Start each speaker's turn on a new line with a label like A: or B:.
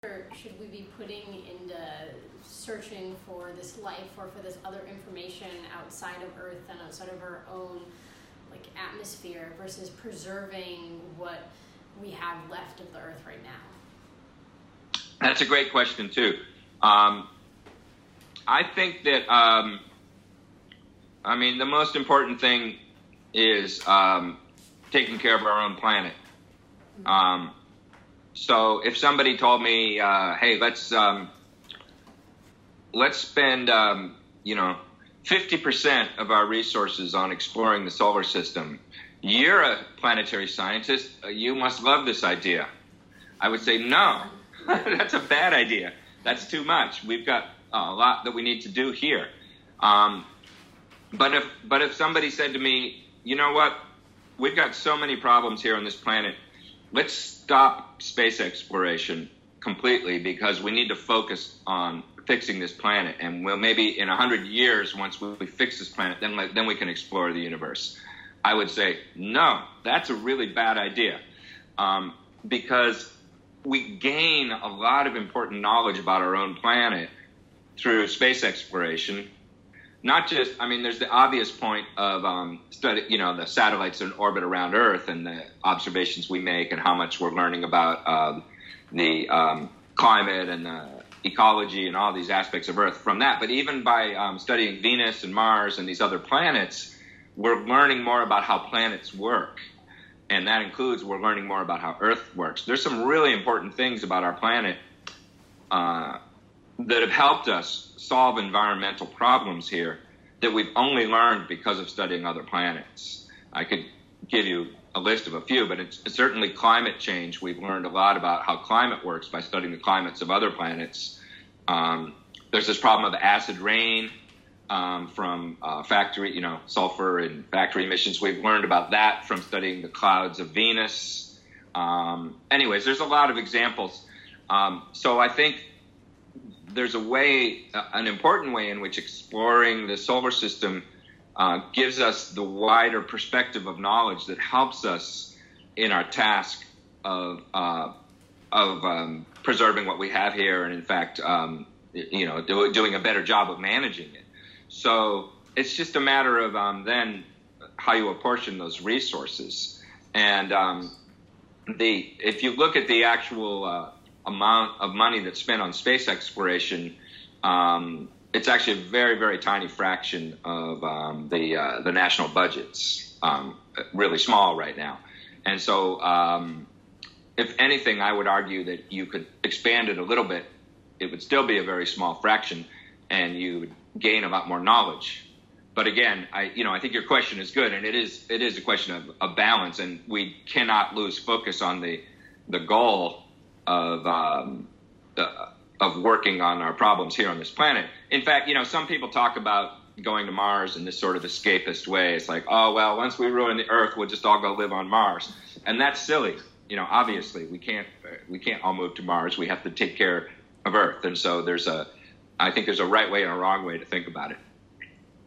A: should we be putting into searching for this life or for this other information outside of Earth and outside of our own atmosphere versus preserving what we have left of the Earth right now?
B: That's a great question too. I think that the most important thing is taking care of our own planet. So if somebody told me, hey, let's spend 50% of our resources on exploring the solar system, you're a planetary scientist, you must love this idea. I would say, no, that's a bad idea. That's too much. We've got a lot that we need to do here. But if somebody said to me, you know what, we've got so many problems here on this planet, let's stop space exploration completely because we need to focus on fixing this planet. And maybe in 100 years, once we fix this planet, then we can explore the universe. I would say, no, that's a really bad idea. Because we gain a lot of important knowledge about our own planet through space exploration. Not just, there's the obvious point of the satellites in orbit around Earth and the observations we make and how much we're learning about the climate and the ecology and all these aspects of Earth from that. But even by studying Venus and Mars and these other planets, we're learning more about how planets work. And that includes we're learning more about how Earth works. There's some really important things about our planet that have helped us solve environmental problems here that we've only learned because of studying other planets. I could give you a list of a few, but it's certainly climate change. We've learned a lot about how climate works by studying the climates of other planets. There's this problem of acid rain from factory, sulfur and factory emissions. We've learned about that from studying the clouds of Venus. Anyways, there's a lot of examples. So I think there's an important way in which exploring the solar system gives us the wider perspective of knowledge that helps us in our task of preserving what we have here, and in fact, doing a better job of managing it. So it's just a matter of then how you apportion those resources, and if you look at the actual amount of money that's spent on space exploration, it's actually a very, very tiny fraction of the national budgets, really small right now. And so if anything, I would argue that you could expand it a little bit. It would still be a very small fraction, and you would gain a lot more knowledge. But again, I think your question is good, and it is a question of balance, and we cannot lose focus on the goal of working on our problems here on this planet. In fact, some people talk about going to Mars in this sort of escapist way. It's like, oh, well, once we ruin the Earth, we'll just all go live on Mars. And that's silly. Obviously, we can't all move to Mars. We have to take care of Earth. And so I think there's a right way and a wrong way to think about it.